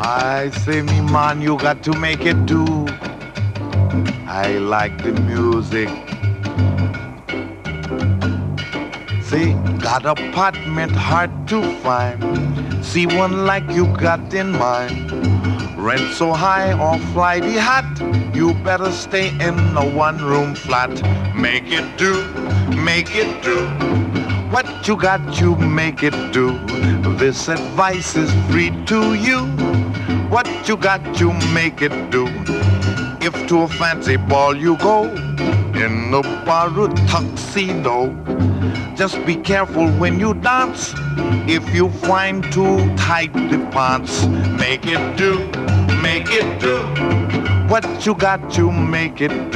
I say, me man, you got to make it do. I like the music. See, got apartment hard to find. See one like you got in mind. Rent so high or flighty hot, you better stay in a one-room flat. Make it do, make it do. What you got, you make it do. This advice is free to you. What you got, you make it do. If to a fancy ball you go, in a borrowed tuxedo, just be careful when you dance. If you find too tight the pants, make it do, make it do. What you got, you make it do.